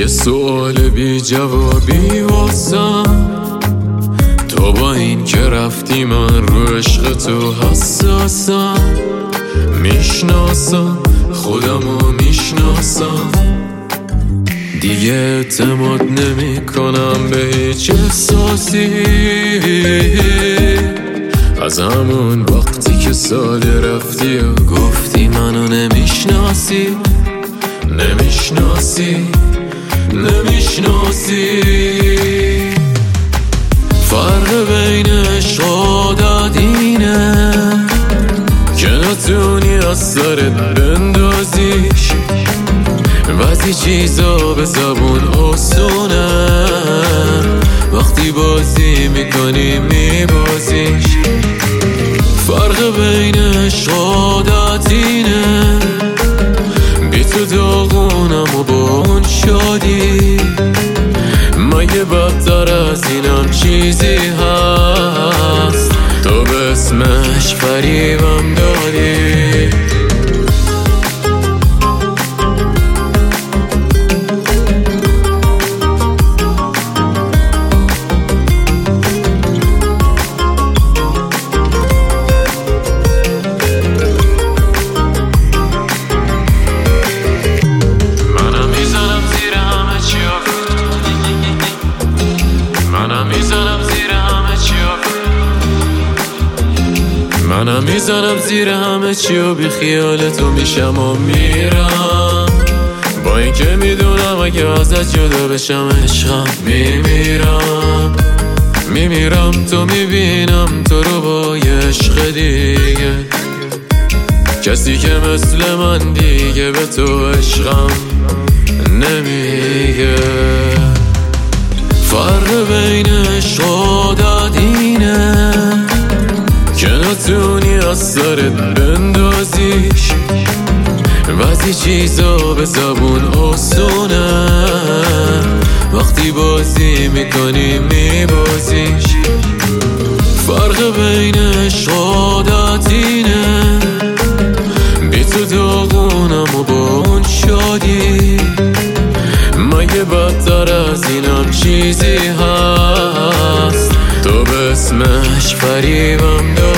یه سوال بی جوابی واسم، تو با این که رفتی من رو عشق تو حساسم. میشناسم خودمو میشناسم، دیگه اعتماد نمی کنم به هیچ احساسی. از همون وقتی که سال رفتی و گفتی منو نمیشناسی نمیشناسی نمیشناسی. فرق بین عشق و عادت اینه که نتونی از سرت بندازیش. بعضی چیزا به زبون آسونه، وقتی بازی میکنی میبازیش. فرق بین عشق و عادت اینه، بی تو داغونم و با اون شادی. مگه بدتر از اینم چیزی هست؟ تو به اسمش فریبم دادی. منم میزنم زیر همه چی و بی خیال تو میشم و میرم. با این که میدونم اگه ازت جدا بشم عشقم میمیرم. میمیرم تو میبینم تو رو با یه عشق دیگه، کسی که مثل من دیگه به تو عشقم نمیگه. فرق بین عشق و عادت اینه که نتونی از سرت بندازیش. بعضی چیزا به زبون آسونه، وقتی بازی میکنی میبازیش. فرق بین عشق و عادت اینه، بی تو داغونم و با اون شادی. مگه بدتر از اینم چیزی هست؟ تو به اسمش فریبم دادی.